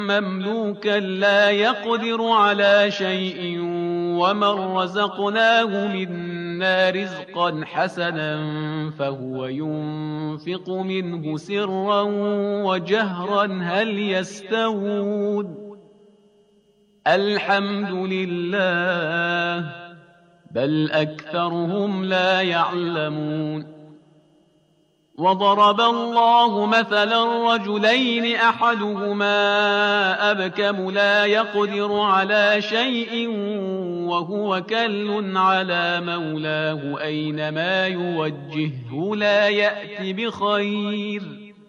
مملوكا لا يقدر على شيء ومن رزقناه منا رزقا حسنا فهو ينفق منه سرا وجهرا هل يستوون الحمد لله بل أكثرهم لا يعلمون وضرب الله مثلا رجلين أحدهما أبكم لا يقدر على شيء وهو كل على مولاه أينما يوجهه لا يأت بخير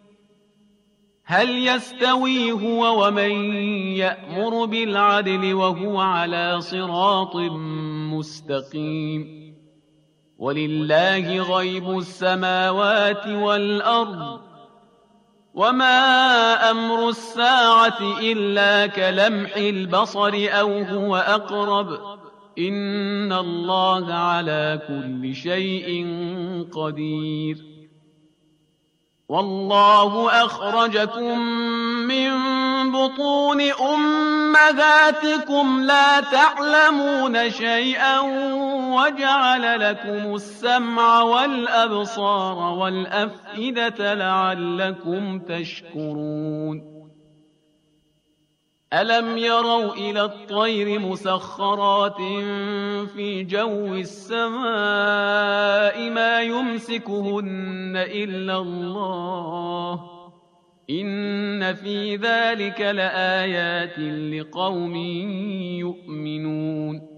هل يستوي هو ومن يأمر بالعدل وهو على صراط مستقيم ولله غيب السماوات والأرض وما أمر الساعة إلا كلمح البصر أو هو أقرب إن الله على كل شيء قدير والله أخرجكم من بطون أمهاتكم لا تعلمون شيئا وجعل لكم السمع والأبصار والأفئدة لعلكم تشكرون ألم يروا إلى الطير مسخرات في جو السماء ما يمسكهن إلا الله إن في ذلك لآيات لقوم يؤمنون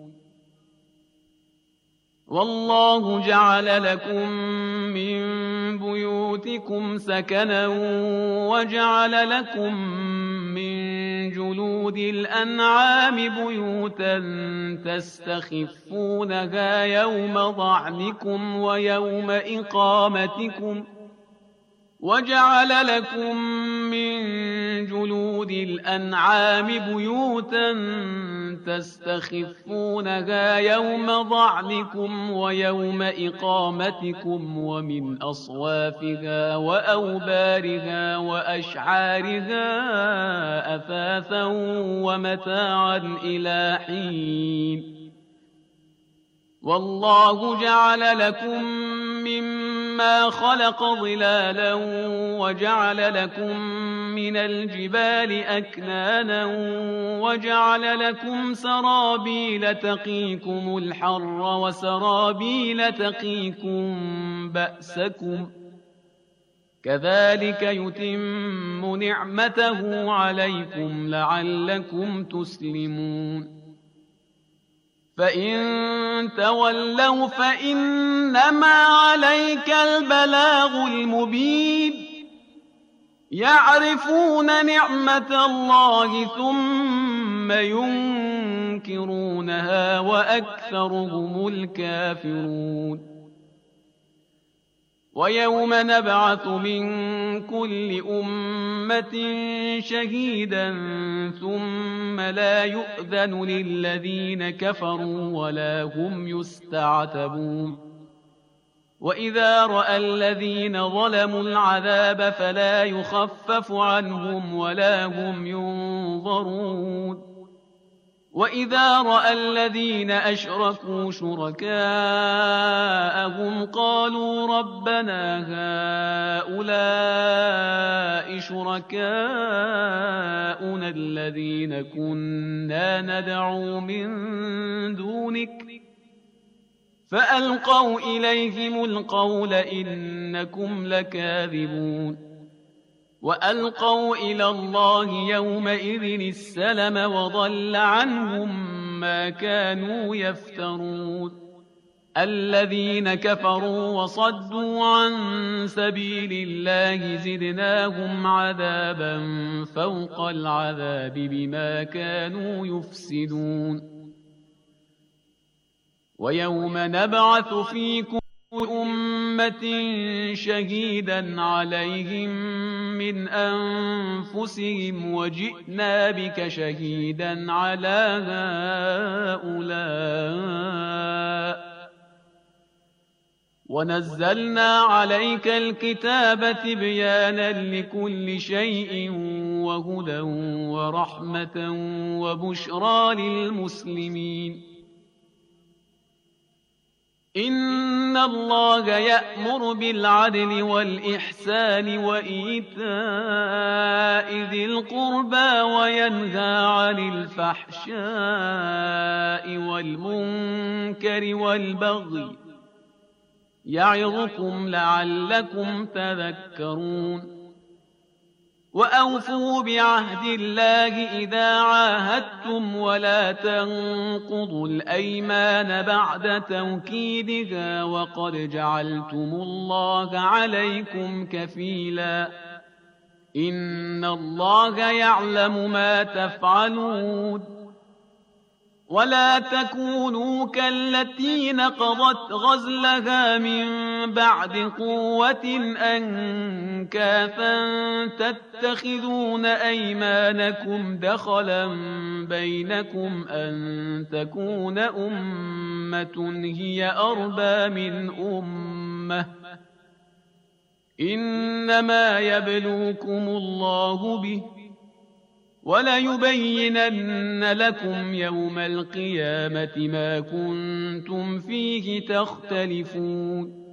والله جعل لكم من بيوتكم سكنا وجعل لكم من جلود الأنعام بيوتا تستخفونها يوم ضعنكم ويوم إقامتكم وجعل لكم من جلود الأنعام بيوتا تستخفونها يوم ضعنكم ويوم إقامتكم ومن أصوافها وأوبارها وأشعارها أثاثا ومتاعا إلى حين والله جعل لكم مما خلق ظلالا وجعل لكم من الجبال أكنانا وجعل لكم سرابيل تقيكم الحر وسرابيل تقيكم بأسكم كذلك يتم نعمته عليكم لعلكم تسلمون فإن تولوا فإنما عليك البلاغ المبين يعرفون نعمة الله ثم ينكرونها وأكثرهم الكافرون ويوم نبعث من كل أمة شهيدا ثم لا يؤذن للذين كفروا ولا هم يستعتبون وإذا رأى الذين ظلموا العذاب فلا يخفف عنهم ولا هم ينظرون وإذا رأى الذين أشركوا شركاءهم قالوا ربنا هؤلاء شركاؤنا الذين كنا ندعو من دونك فألقوا إليهم القول إنكم لكاذبون وألقوا إلى الله يومئذ السلم وضل عنهم ما كانوا يفترون الذين كفروا وصدوا عن سبيل الله زدناهم عذابا فوق العذاب بما كانوا يفسدون ويوم نبعث في كل أمة شهيدا عليهم من أنفسهم وجئنا بك شهيدا على هؤلاء ونزلنا عليك الكتاب تبيانا لكل شيء وهدى ورحمة وبشرى للمسلمين. إن الله يأمر بالعدل والإحسان وإيتاء ذي القربى وينهى عن الفحشاء والمنكر والبغي يعظكم لعلكم تذكرون. وأوفوا بعهد الله إذا عاهدتم ولا تنقضوا الأيمان بعد توكيدها وقد جعلتم الله عليكم كفيلا إن الله يعلم ما تفعلون. ولا تكونوا كالتي نقضت غزلها من بعد قوة أنكاثا تتخذون أيمانكم دخلا بينكم أن تكون أمة هي أربى من أمة إنما يبلوكم الله به وليبينن لكم يوم القيامة ما كنتم فيه تختلفون.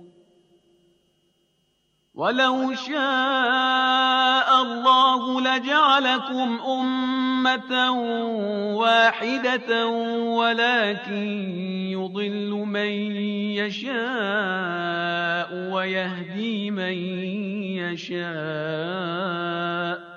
ولو شاء الله لجعلكم أمة واحدة ولكن يضل من يشاء ويهدي من يشاء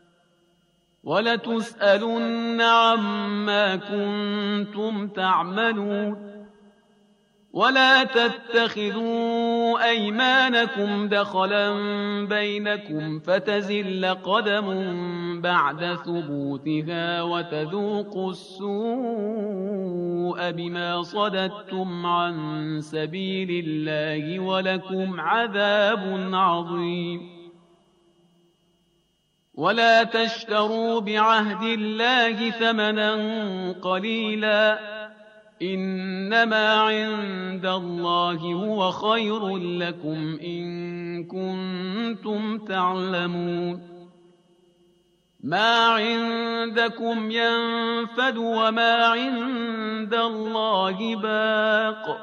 ولتسألن عما كنتم تعملون. ولا تتخذوا أيمانكم دخلا بينكم فتزل قدم بعد ثبوتها وتذوقوا السوء بما صددتم عن سبيل الله ولكم عذاب عظيم. ولا تشتروا بعهد الله ثمنا قليلا إنما عند الله هو خير لكم إن كنتم تعلمون. ما عندكم ينفد وما عند الله باق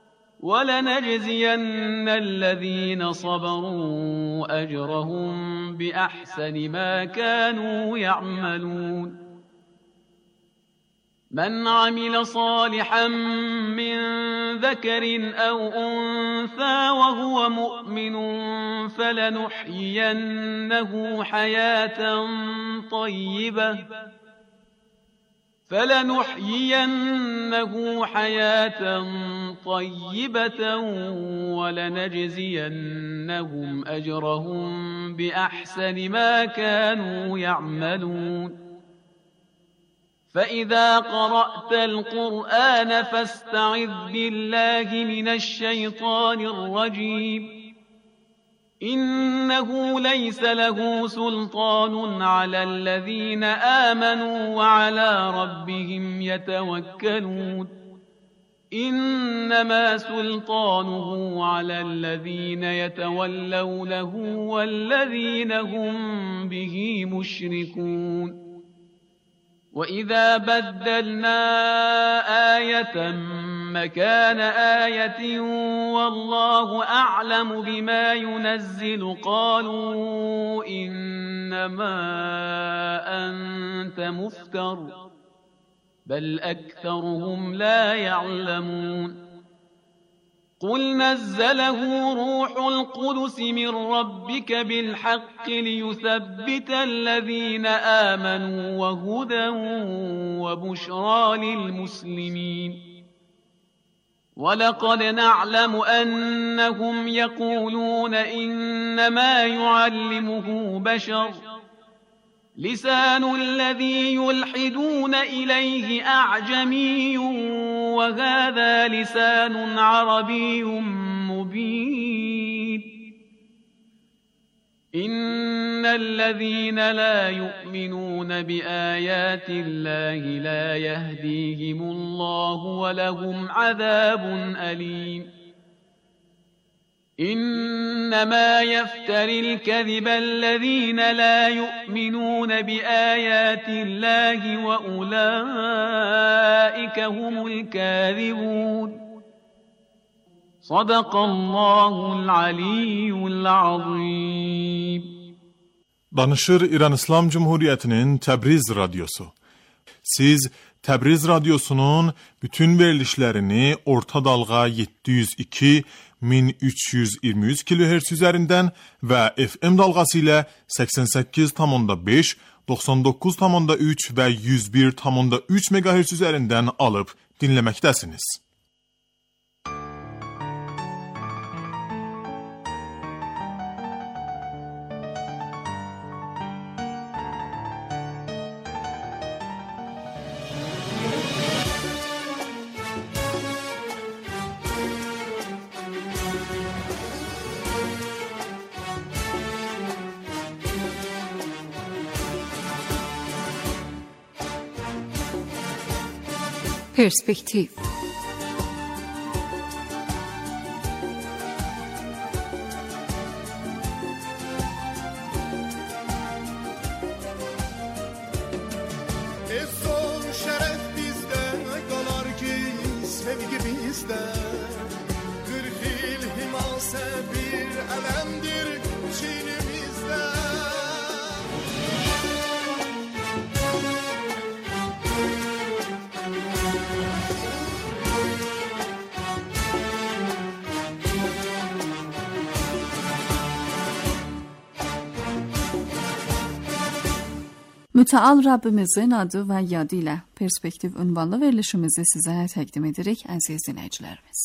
ولنجزين الذين صبروا أجرهم بأحسن ما كانوا يعملون. من عمل صالحا من ذكر أو أنثى وهو مؤمن فلنحيينه حياة طيبة ولنجزينهم أجرهم بأحسن ما كانوا يعملون. فإذا قرأت القرآن فاستعذ بالله من الشيطان الرجيم. إنه ليس له سلطان على الذين آمنوا وعلى ربهم يتوكلون. إنما سلطانه على الذين يتولونه والذين هم به مشركون. وإذا بدلنا آية مكان آية والله أعلم بما ينزل قالوا إنما أنت مفتر بل أكثرهم لا يعلمون. قل نزله روح القدس من ربك بالحق ليثبت الذين آمنوا وهدى وبشرى للمسلمين. ولقد نعلم أنهم يقولون إنما يعلمه بشر لسان الذي يلحدون إليه أعجمي وهذا لسان عربي مبين. إن الذين لا يؤمنون بآيات الله لا يهديهم الله ولهم عذاب أليم. إنما يفتري الكذب الذين لا يؤمنون بآيات الله وأولئك هم الكاذبون. صدق الله العلي العظيم. Danışır İran İslam Cumhuriyeti'nin Təbriz Radyosu. Siz Təbriz Radyosu'nun bütün verilişlerini orta dalga 702 1323 kHz üzerinden ve FM dalgası ile 88,5, 99,3 ve 101,3 MHz üzerinden alıp dinlemektesiniz. Perspektiv. Son şeref bizde kalar ki sevgi bizde. 40 yıl himase bir elemdir çiğnimizde. Müteal Rabbimizin adı və yadı ilə Perspektiv ünvanlı verilişimizi sizə təqdim edirik, əziz dinləyicilərimiz.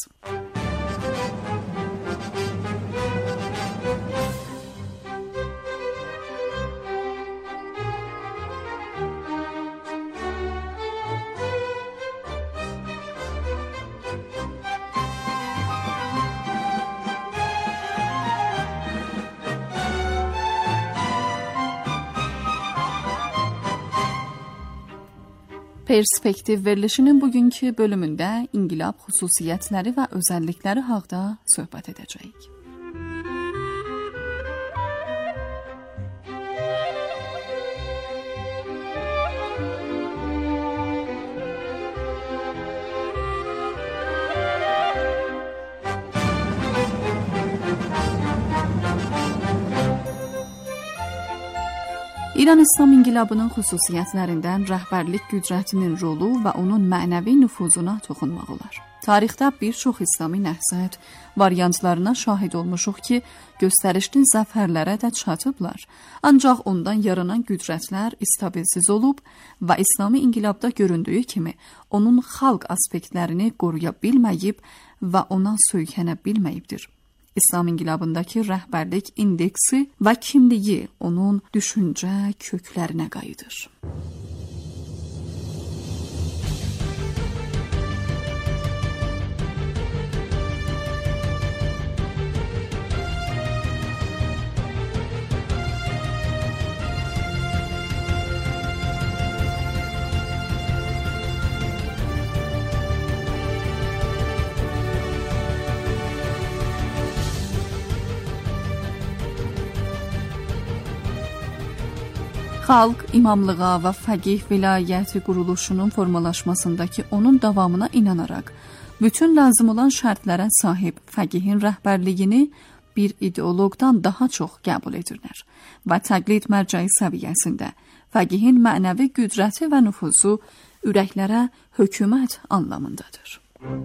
Perspektiv verilişinin bugünkü bölümündə inqilab xüsusiyyətləri və özəllikləri haqqında söhbət edəcəyik. İran İslam İnqilabının xüsusiyyətlərindən rəhbərlik qüdrətinin rolu və onun mənəvi nüfuzuna toxunmaq olar. Tarixdə bir çox İslami nəhzət variantlarına şahid olmuşuq ki, göstərişli zəfərlərə də çatıblar. Ancaq ondan yaranan qüdrətlər istabilsiz olub və İslami İnqilabda göründüyü kimi onun xalq aspektlərini qoruya bilməyib və ona söykənə bilməyibdir. İslam İnqilabındakı rəhbərlik indeksi və kimliyi onun düşüncə köklərinə qayıdır. Xalq imamlığa və fəqih vilayəti quruluşunun formalaşmasındakı onun davamına inanaraq, bütün lazım olan şərtlərə sahib fəqihin rəhbərliyini bir ideoloqdan daha çox qəbul edirlər və təqlid mərcəyi səviyyəsində fəqihin mənəvi qüdrəti və nüfuzu ürəklərə hökumət anlamındadır.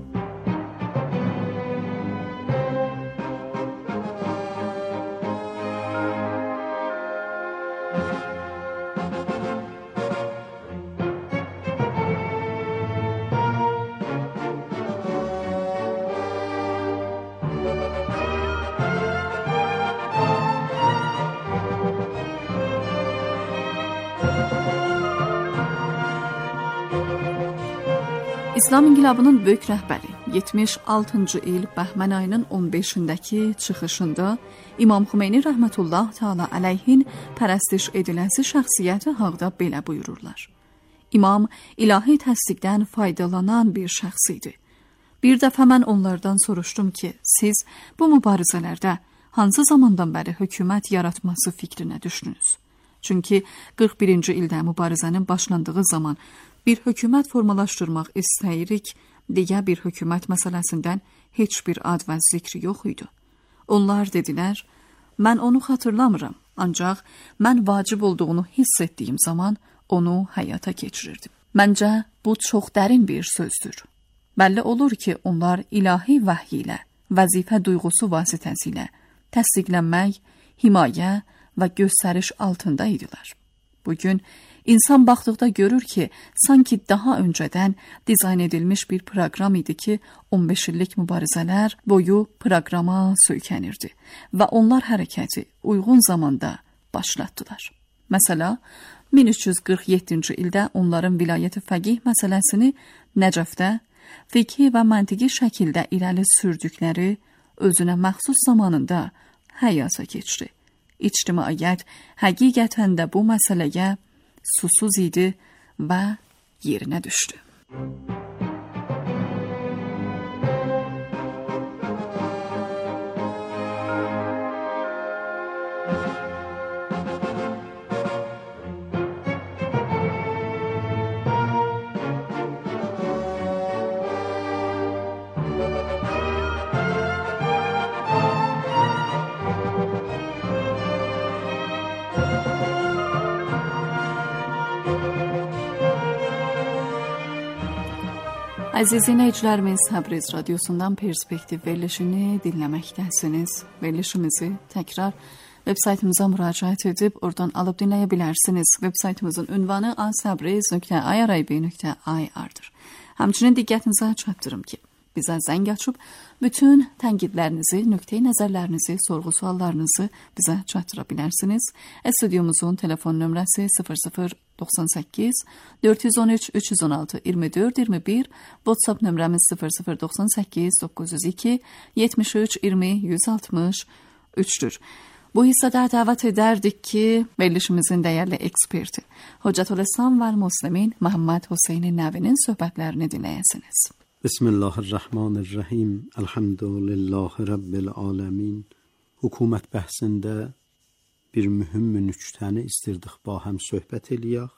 İslam İnqilabının böyük rəhbəri 76-cı il Bəhmən ayının 15-dəki çıxışında İmam Xümeyni rəhmətullah təala əleyhin pərəstiş ediləsi şəxsiyyəti haqqında belə buyururlar. İmam ilahi təsdiqdən faydalanan bir şəxs idi. Bir dəfə mən onlardan soruşdum ki, siz bu mübarizələrdə hansı zamandan bəri hökumət yaratması fikrinə düşdünüz? Çünki 41-ci ildə mübarizənin başlandığı zaman bir hökumət formalaşdırmaq istəyirik, digər bir hökumət məsələsindən heç bir ad və zikri yox idi. Onlar dedilər, mən onu xatırlamıram, ancaq mən vacib olduğunu hiss etdiyim zaman onu həyata keçirirdim. Məncə, bu çox dərin bir sözdür. Bəlli olur ki, onlar ilahi vəhy ilə, vəzifə duyğusu vasitəsilə təsdiqlənmək, himayə və göstəriş altında idilər. Bugün insan baxdıqda görür ki, sanki daha öncədən dizayn edilmiş bir proqram idi ki, 15 illik mübarizələr boyu proqrama söykənirdi və onlar hərəkəti uyğun zamanda başlatdılar. Məsələ, 1347-ci ildə onların vilayəti fəqih məsələsini Nəcəfdə fiqhi və məntiqi şəkildə irəli sürdükləri özünə məxsus zamanında həyata keçdi. İctimaiyyət həqiqətən də bu məsələyə susuz idi və yerinə düşdü. Əziz dinləyicilərimiz, Təbriz radiosundan perspektiv verilişini dinləməkdəsiniz. Verilişimizi təkrar veb-saytımıza müraciət edib oradan alıb dinləyə bilərsiniz. Veb-saytımızın ünvanı asabriz.irib.ir-dir. Həmçinin diqqətinizə çatdırım ki, bizə zəng açıb bütün tənqidlərinizi, nöqteyi nəzərlərinizi, sorğu suallarınızı bizə çatdıra bilərsiniz. Studiyomuzun telefon nömrəsi 0098 413 316 24 21, WhatsApp nömrəmiz 0098 902 73 20 163-dür. Bu hissədə dəvət edərdik ki, verilişimizin dəyərli eksperti Hocətülislam və Müslimin Məhəmməd Hüseynin Nəvinin söhbətlərini dinləyəsiniz. Bismillahirrahmanirrahim. Elhamdülillahi Rabbil alemin. Hökumət bəhsində bir mühüm nüktəni istirdik ba həm söhbət eləyək.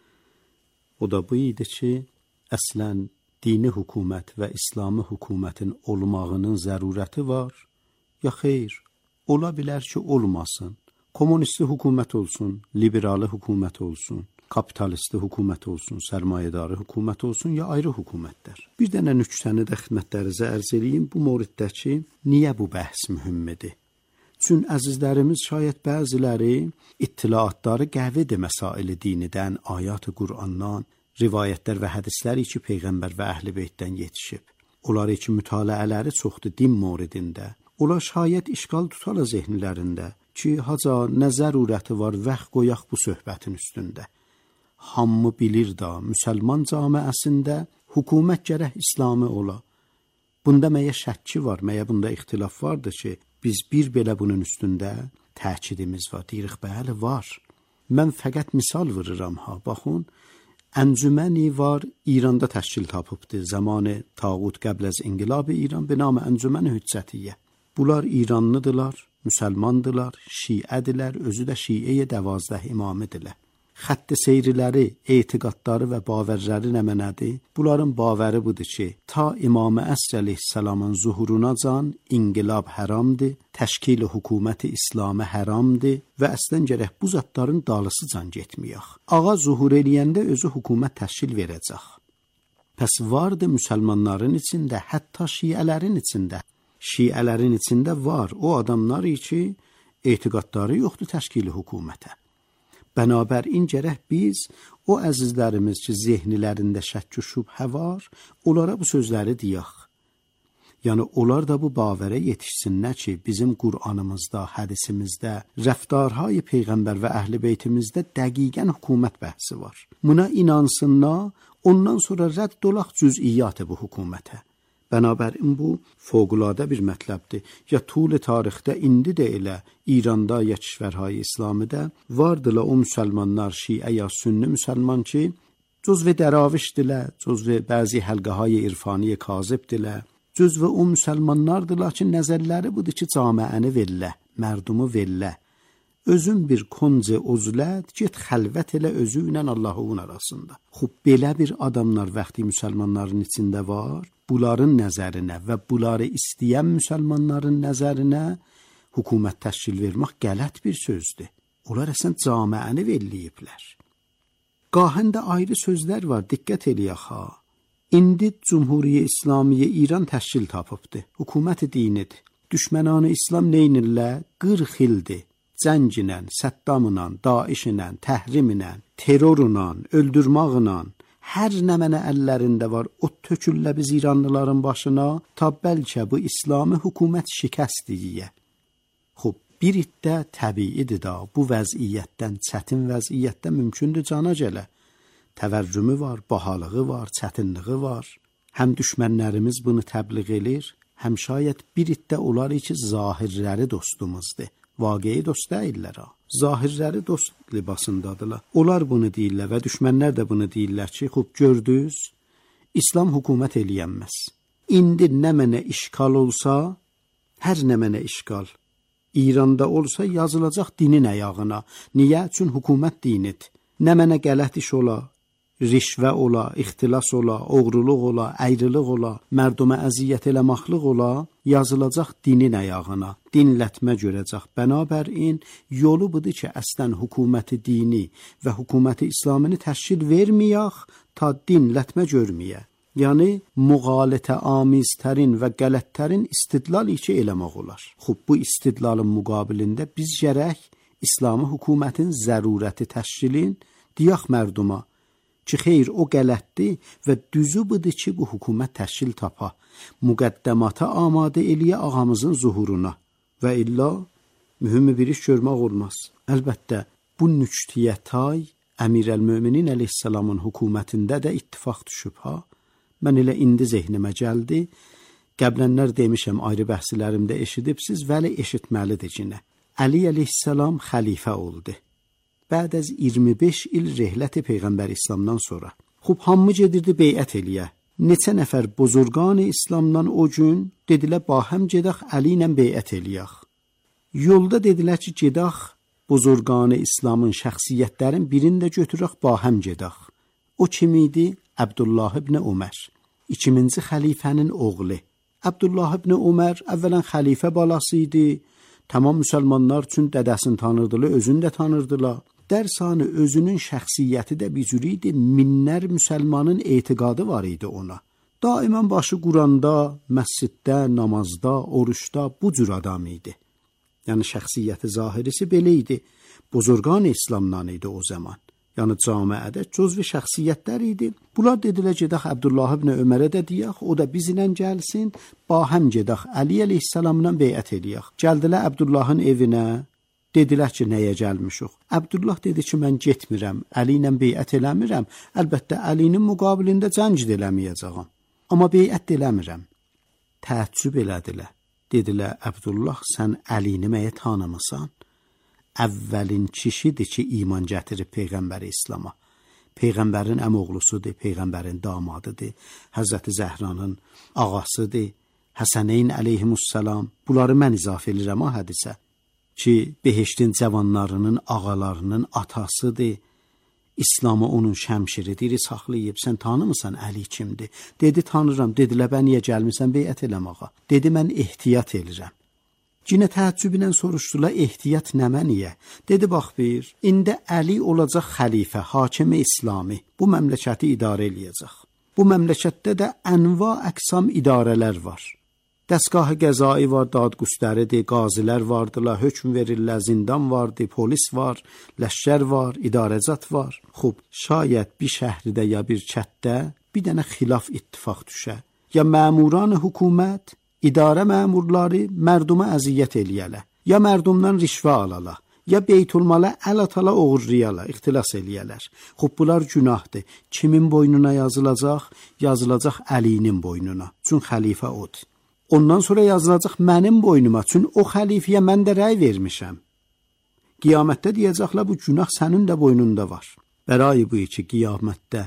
O da bu idi ki, əslən dini hökumət və İslami hökumətin olmağının zərurəti var, ya xeyr, ola bilər ki, olmasın. Komünist hökumət olsun, liberal hökumət olsun, kapitalist hökumət olsun, sərmayədarı hökumət olsun, ya ayrı hökumətlər. Bir dənə nüktəni də xidmətlərinizə ərz edeyim. Bu mövriddəki niyə bu bəhs mühümmidir? Çün əzizlərimiz şayət bəziləri ittilaatları qəvidir məsaili dinidən, ayat-ı Qur'andan, rivayətlər və hədisləri ki, Peyğəmbər və Əhl-i Beytdən yetişib. Onlar ki, mütaliələri çoxdur din mövridində. Onlar şayət işgal tutala zehnlərində ki, haca nə zərurəti var vəxt qoyaq bu söhbətin üstündə. Hamı bilir da, müsəlman camiəsində hökumət gərək İslami ola. Bunda məyə şəkki var, məyə bunda ixtilaf vardır ki, biz bir belə bunun üstündə təkidimiz var, deyirik, bəli var. Mən fəqət misal vururam ha, baxın, əncüməni var, İranda təşkil tapıbdır, zamanı tağut qəbl az inqilab İran, binamı əncüməni hüccətiyyə. Bunlar İranlıdırlar, müsəlmandılar, şiədirlər, özü də şiəyə 12 imamidirlər. Xətti seyriləri, etiqadları və bavərləri nə mənədir? Bunların bavəri budur ki, ta İmam-ı Əsr əleyhissalamın zuhurunacan inqilab həramdır, təşkil hökuməti İslamı həramdır və əslən gərək bu zatların dalısıcan getməyək. Ağa zuhur eləyəndə özü hökumət təşkil verəcək. Pəs vardı müsəlmanların içində, hətta şiələrin içində. Şiələrin içində var o adamlar ki, etiqadları yoxdur təşkili hökumətə. Bənabərin gərək biz o əzizlərimiz ki, zehnilərində şəkk-ü şübhə var, onlara bu sözləri deyək. Yəni, onlar da bu bavərə yetişsinlər ki, bizim Qur'anımızda, hədisimizdə, rəftarhay Peyğəmbər və Əhl-i Beytimizdə dəqiqən hökumət bəhsi var. Buna inansınlar, ondan sonra rədd olaq cüz'iyyatı bu hökumətə. Bənabərin bu fövqəladə bir mətləbdir. Ya tul tarixdə indi də elə İranda ya kişvərhay İslamidə vardılar o müsəlmanlar, şiə ya sünni müsəlman ki, cüzve dəravişdilər, cüzve bəzi həlqəhay irfani kazibdilər, cüzve o müsəlmanlardılar ki, nəzərləri budur ki, camiəni vellə, mərdumu vellə. Özün bir konce uzlət, get xəlvət elə özü ilə Allahın arasında. Xub, belə bir adamlar vaxtı müsəlmanların içində var, bunların nəzərinə və bunları istəyən müsəlmanların nəzərinə hökumət təşkil vermək qələt bir sözdür. Onlar əslən camiəni velliyiblər. Qahəndə ayrı sözlər var, diqqət eləyək ha. İndi Cumhuriyyə İslamiyyə İran təşkil tapıbdır, hökuməti dinidir. Düşmənanı İslam neynirlər? 40 ildir. Cənginlə, Səddamla, Daişlə, təhrimlə, terrorla, öldürməklə, hər nə mənə əllərində var, o töküllə biz İranlıların başına, ta bəlkə bu İslami hökumət şikəst deyiyə. Xub, bir iddə təbiidir da, bu vəziyyətdən, çətin vəziyyətdən mümkündür cana gələ. Təvərrümü var, bahalığı var, çətinliği var. Həm düşmənlərimiz bunu təbliğ edir, həm şayət bir iddə olar ki, zahirləri dostumuzdur. Vaqiyi dost deyirlər ha. Zahirləri dost libasındadılar. Onlar bunu deyirlər və düşmənlər də bunu deyirlər ki, xub gördünüz, İslam hökumət eləyənməz. İndi nə mənə işgal olsa, hər nə mənə işgal İranda olsa yazılacaq dinin ayağına. Niyə? Çünki hökumət dinidir. Nə mənə qələt iş ola, rişvə ola, ixtilas ola, oğruluq ola, əyrılıq ola, mərdumə əziyyət eləmaqlıq ola, yazılacaq dinin ayağına, dinlətmə görəcək. Bənabərin yolu budur ki, əslən hökuməti dini və hökuməti İslamını təşkil verməyək, ta dinlətmə görməyə. Yəni, müğalətə amiztərin və qələtlərin istidlal içi eləmək olar. Xub, bu istidlalın müqabilində biz gərək İslami hökumətin zərurəti təşkilin deyək mərduma ki, xeyr, o qələtdir və düzü budur ki, bu hökumət təşkil tapa, müqəddəmata amadə eləyə ağamızın zuhuruna və illa mühüm bir iş görmək olmaz. Əlbəttə, bu nüktəyə tay Əmir-əl-Möminin əleyhissalamın hökumətində də ittifaq düşüb ha. Mən elə indi zehnimə gəldi, qəblənlər demişəm, ayrı bəhslərimdə eşidibsiz, vəli eşitməlidir cinə. Əli əleyhissalam xəlifə oldu. Bəd az 25 il rehlət-i Peyğəmbər İslamdan sonra. Xub, hamı gedirdi beyət eləyə. Neçə nəfər buzurgan İslamdan o gün dedilər, bahəm gedək Əli ilə beyət eləyək. Yolda dedilər ki, gedək buzurgan İslamın şəxsiyyətlərin birində götürək, bahəm gedək. O kim idi? Abdullah ibn Ömər. İkinci xəlifənin oğlu. Abdullah ibn Ömər əvvələn xəlifə balası idi. Tamam müsəlmanlar üçün dədəsini tanırdılar, özünü də tanırdılar. Dərsanı özünün şəxsiyyəti də bir cür idi, minlər müsəlmanın etiqadı var idi ona. Daimən başı Quranda, məsciddə, namazda, oruçda bu cür adam idi. Yəni şəxsiyyəti zahirisi belə idi. Buzurgan İslamdan idi o zaman. Yəni camiədə cüzvi şəxsiyyətlər idi. Bunlar dedilər gedək Abdullah ibn Ömərə də deyək, o da bizlə gəlsin, bahəm gedək Əli əleyhissalamla beyət eləyək. Gəldilər Abdullahın evinə, dedilər ki, nəyə gəlmişik? Abdullah dedi ki, mən getmirəm, Əli ilə beyət eləmirəm, əlbəttə Əlinin müqabilində cəng də eləməyəcəyəm. Amma beyət eləmirəm. Təəccüb elədilər. Dedilər, Abdullah, sən Əlini məyə tanımısan? Əvvəlin kişidir ki, iman gətirib Peyğəmbəri İslama. Peyğəmbərin əmoğlusudur, Peyğəmbərin damadıdır, Həzrəti Zəhranın ağasıdır, Həsəneyn əleyhimussalam. Bunları mən izafə edirəm o hədisə ki, behiştin cavanlarının ağalarının atasıdır, İslamı onun şəmşiridir, saxlayıb, sən tanımısan Əli kimdir? Dedi, tanıram. Dedilər, bən niyə gəlmirsən beyət eləməyə? Dedi, mən ehtiyat edirəm. Yine təəccüblə soruşdular, ehtiyat nəmə niyə? Dedi, bax bir, indi Əli olacaq xəlifə, hakimi İslami, bu məmləkəti idarə eləyəcək. Bu məmləkətdə də ənva əqsam idarələr var. Dəstgahı qəzai var, dadqüstəridir, qazilər vardılar, hökm verirlər, zindan vardı, polis var, ləşkər var, idarəcat var. Xub, şayət bir şəhridə ya bir kətdə bir dənə xilaf ittifaq düşə. Ya məmuran hökumət, idarə məmurları mərduma əziyyət eləyələ, ya mərdumdan rişvə alala, ya beytulmala əl atala oğurlayala, ixtilas eləyələr. Xub, bunlar günahdır. Kimin boynuna yazılacaq? Yazılacaq Əlinin boynuna. Çün xəlifə odur. Ondan sonra yazılacaq mənim boynuma, çün o xəlifəyə mən də rəy vermişəm. Qiyamətdə deyəcəklər, bu günah sənin də boynunda var. Bərai bu ki, qiyamətdə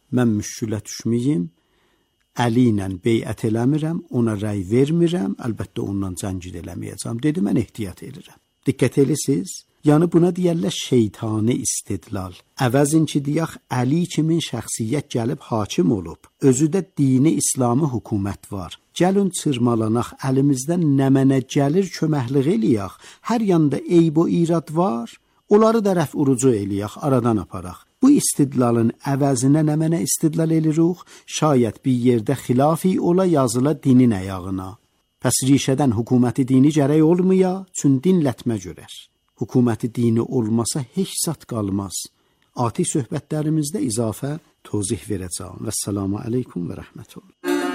mən müşkülə düşməyim, Əli ilə beyət eləmirəm, ona rəy vermirəm, əlbəttə ondan cəngid eləməyəcəm. Dedi, mən ehtiyat edirəm. Diqqət eləsiz? Yəni buna deyərlər şeytani istidlal. Əvəzin ki, deyək, Əli kimin şəxsiyyət gəlib hakim olub. Özü də dini İslami hökumət var. Gəlin çırmalanaq, əlimizdən nəmənə gəlir köməklik eləyək. Hər yanda eyb o irad var, onları da rəf urucu eləyək, aradan aparaq. Bu istidlalın əvəzinə nə mənə istidlal edirik? Şayət bir yerdə xilafi ola yazıla dinin əyağına. Pəs rişədən hökuməti dini gərək olmaya, çün dinlətmə görər. Hökuməti dini olmasa heç zat qalmaz. Ati söhbətlərimizdə izafə tozih verəcəm. Vəssalamu aleykum və rəhmətullah.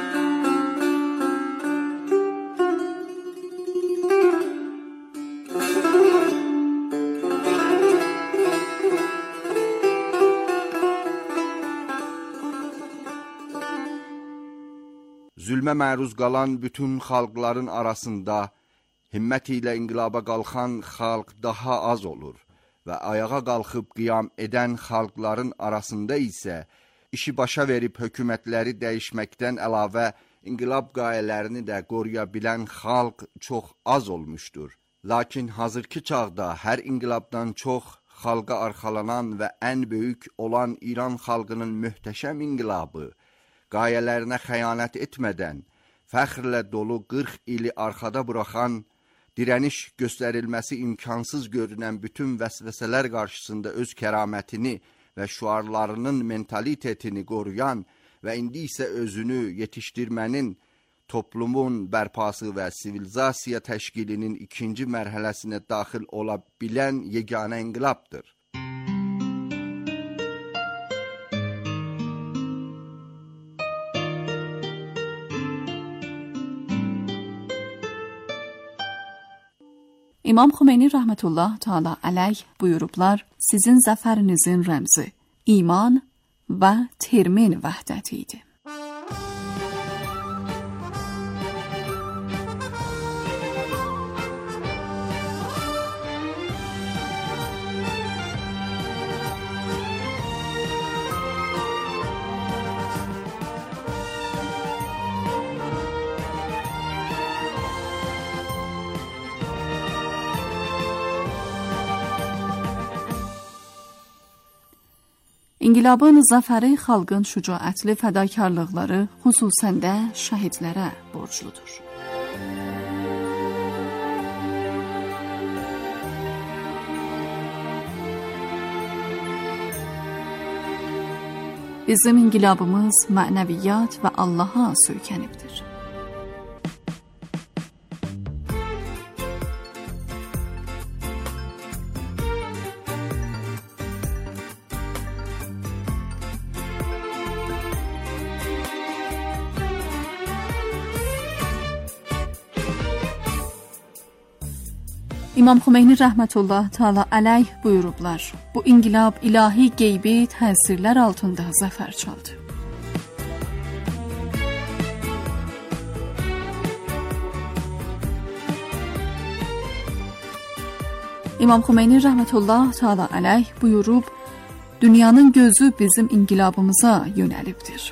Zülmə məruz qalan bütün xalqların arasında himmət ilə inqilaba qalxan xalq daha az olur və ayağa qalxıb qiyam edən xalqların arasında isə işi başa verib hökumətləri dəyişməkdən əlavə inqilab qayələrini də qoruya bilən xalq çox az olmuşdur. Lakin hazırki çağda hər inqilabdan çox xalqa arxalanan və ən böyük olan İran xalqının möhtəşəm inqilabı, qayələrinə xəyanət etmədən, fəxrlə dolu 40 ili arxada buraxan, dirəniş göstərilməsi imkansız görünən bütün vəsvəsələr qarşısında öz kəramətini və şüarlarının mentalitetini qoruyan və indi isə özünü yetişdirmənin, toplumun bərpası və sivilizasiya təşkilinin ikinci mərhələsinə daxil ola bilən yeganə inqilabdır. İmam Xomeyni rəhmətullah teala əleyh buyurublar, sizin zəfərinizin rəmzi iman və termin vəhdəti idi. İnqilabın zəfəri xalqın şücaətli fədakarlıqları, xüsusən də şəhidlərə borcludur. Bizim inqilabımız mənəviyyat və Allaha söykənibdir. İmam Xomeyni rəhmətullah teala əleyh buyurublar, bu inqilab ilahi qeybi təsirlər altında zəfər çaldı. İmam Xomeyni rəhmətullah teala əleyh buyurub, dünyanın gözü bizim inqilabımıza yönəlibdir.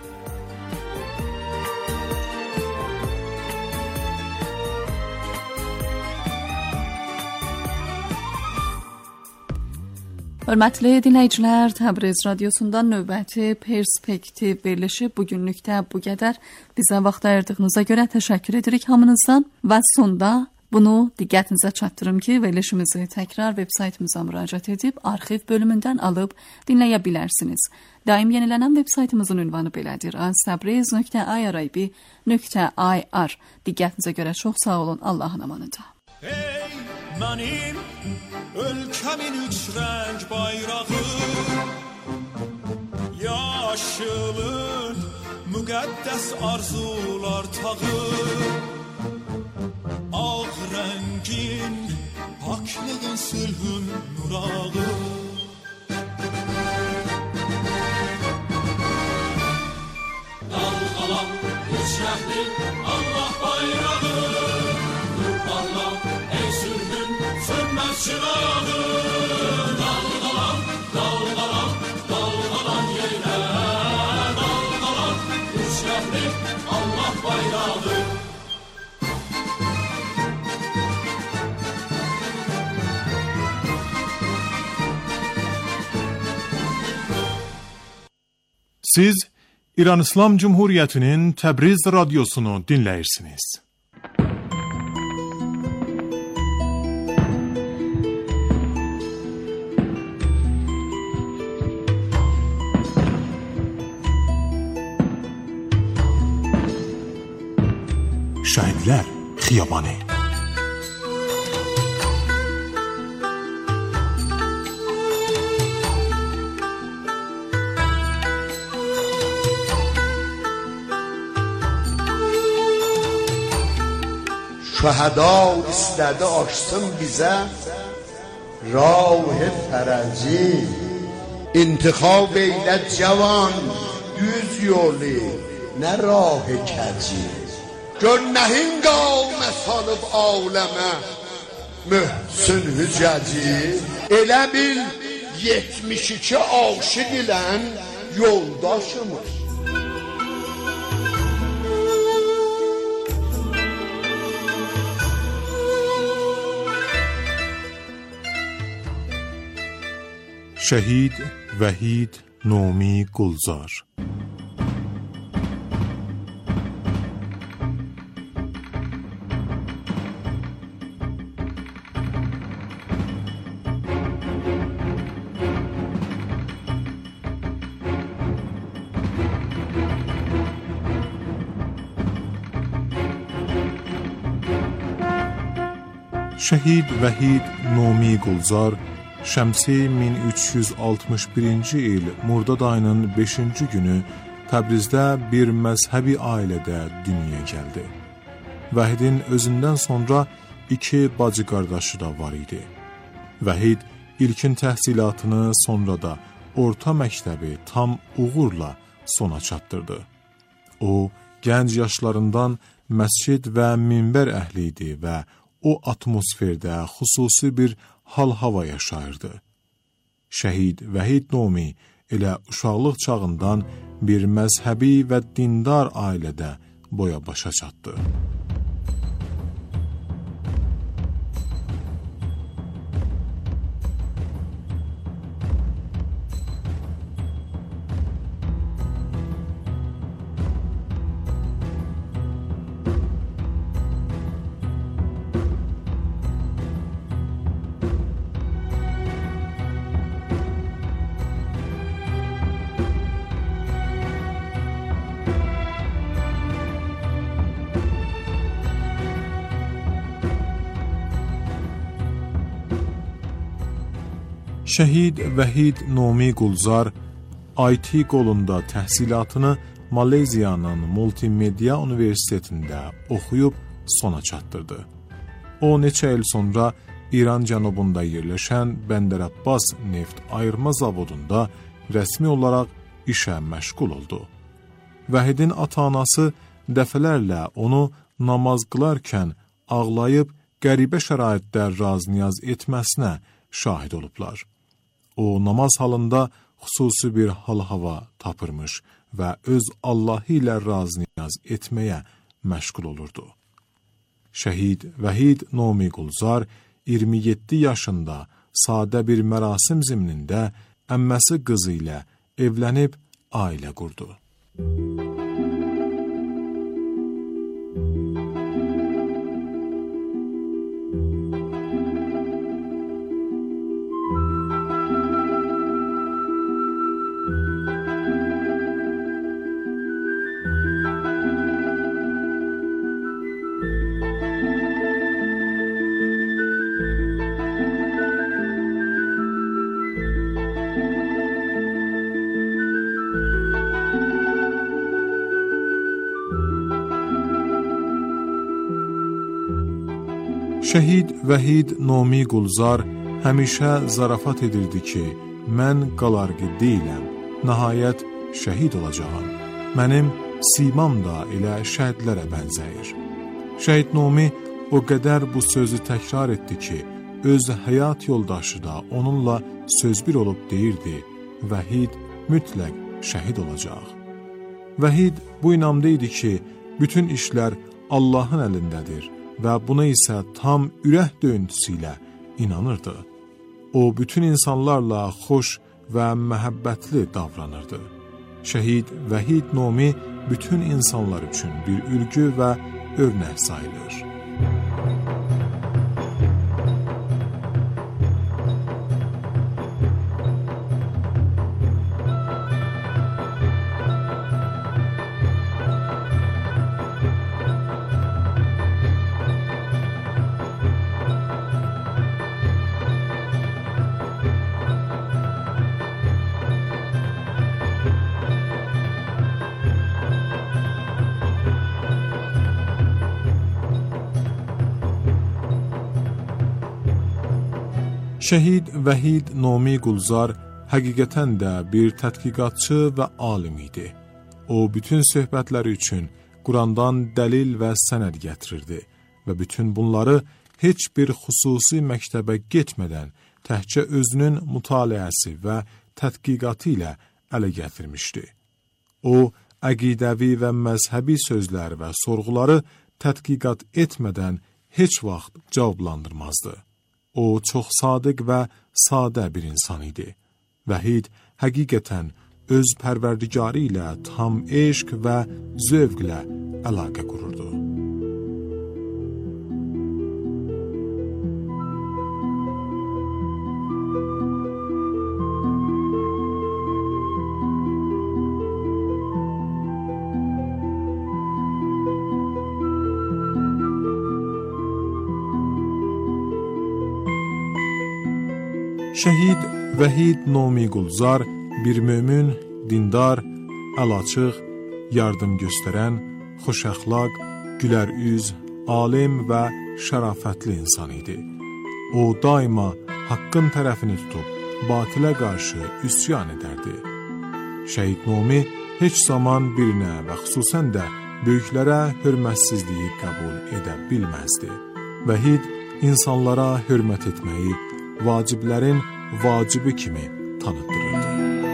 Hörmətli dinləyicilər, Təbriz radiosundan növbəti perspektiv verilişi bugünlük də bu qədər. Bizə vaxt ayırdığınıza görə təşəkkür edirik hamınızdan və sonda bunu diqqətinizə çatdırım ki, verilişimizi təkrar veb-saytımıza müraciət edib arxiv bölümündən alıb dinləyə bilərsiniz. Daim yenilənən veb-saytımızın ünvanı belədir: asabriz.irib.ir. Diqqətinizə görə çox sağ olun, Allahın amanında. Ey mənim ölkəmin üç rəng bayrağı, yaşılın müqəddəs arzular tağı, ağ rəngin paklığın sülhün nurağı. Dalğalan üç rəngli Allah bayrağı, Nurballam ey sülhün sönməz çırağı. Dalğalan, dalğalan, dalğalan yeylə, Siz İran İslam Cumhuriyeti'nin Təbriz radyosunu dinleyirsiniz. Şəhidlər Xiyabanı. Şəhəda istədi açsın bizə rah fərəci. İntikhab eylə cavan düz yolu, nə rah kəci. Gör nə hingame salıb aləmə mühsün hücəci. Elə bil 72 aşıq ilən yoldaşımız. Şəhid Vəhid Nomi Gulzar. Şəhid Vəhid Nomi Gulzar Şəmsi 1361-ci il Murdad ayının 5-ci günü Təbrizdə bir məzhəbi ailədə dünyaya gəldi. Vəhidin özündən sonra 2 bacı qardaşı da var idi. Vəhid ilkin təhsilatını, sonra da orta məktəbi tam uğurla sona çatdırdı. O, gənc yaşlarından məscid və minbər əhli idi və o atmosferdə xüsusi bir hal-hava yaşayırdı. Şəhid Vəhid Nomi elə uşaqlıq çağından bir məzhəbi və dindar ailədə boya başa çatdı. Şəhid Vəhid Nomi Gulzar IT qolunda təhsilatını Malezyanın Multimedya Universitetində oxuyub sona çatdırdı. O, neçə il sonra İran cənubunda yerləşən Bəndər Abbas neft ayırma zavodunda rəsmi olaraq işə məşğul oldu. Vəhidin ata-anası dəfələrlə onu namaz qılarkən ağlayıb qəribə şəraitdə raz-niyaz etməsinə şahid olublar. O, namaz halında xüsusi bir hal-hava tapırmış və öz Allahı ilə raz-niyaz etməyə məşğul olurdu. Şəhid Vəhid Nomi Gulzar 27 yaşında sadə bir mərasim zimnində əmməsi qızı ilə evlənib ailə qurdu. Şəhid Vəhid Nomi Gulzar həmişə zarafat edirdi ki, mən qalarqı deyiləm, nəhayət şəhid olacağam. Mənim simam da elə şəhidlərə bənzəyir. Şəhid Nomi o qədər bu sözü təkrar etdi ki, öz həyat yoldaşı da onunla söz bir olub deyirdi, Vəhid mütləq şəhid olacaq. Vəhid bu inamda idi ki, bütün işlər Allahın əlindədir və buna isə tam ürək döyüntüsü ilə inanırdı. O, bütün insanlarla xoş və məhəbbətli davranırdı. Şəhid Vəhid Nomi bütün insanlar üçün bir ülgü və örnək sayılır. Şəhid Vəhid Nomi Gülzar həqiqətən də bir tədqiqatçı və alim idi. O, bütün söhbətləri üçün Qurandan dəlil və sənəd gətirirdi və bütün bunları heç bir xüsusi məktəbə getmədən təhcə özünün mütaliəsi və tədqiqatı ilə ələ gətirmişdi. O, əqidəvi və məzhəbi sözlər və sorğuları tədqiqat etmədən heç vaxt cavablandırmazdı. O, çox sadiq və sadə bir insan idi. Vəhid həqiqətən öz pərverdigarı ilə tam eşq və zövqlə əlaqə qururdu. Şəhid Vəhid Nomi Gülzar bir mömin, dindar, əlaçıq, yardım göstərən, xoşəxlaq, gülər üz, alim və şərafətli insan idi. O, daima haqqın tərəfini tutub, batilə qarşı üsyan edərdi. Şəhid Nomi heç zaman birinə və xüsusən də böyüklərə hörmətsizliyi qəbul edə bilməzdi. Vəhid insanlara hörmət etməyi vaciblərin vacibi kimi tanıtdırırdı.